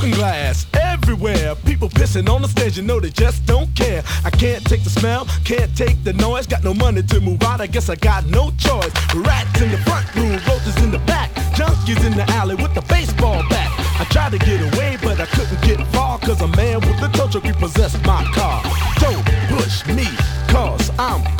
broken glass everywhere. People pissing on the stage, you know they just don't care. I can't take the smell, can't take the noise. Got no money to move out, I guess I got no choice. Rats in the front room, roaches in the back, junkies in the alley with the baseball bat. I tried to get away, but I couldn't get far, cause a man with a tow truck repossessed my car. Don't push me, cause I'm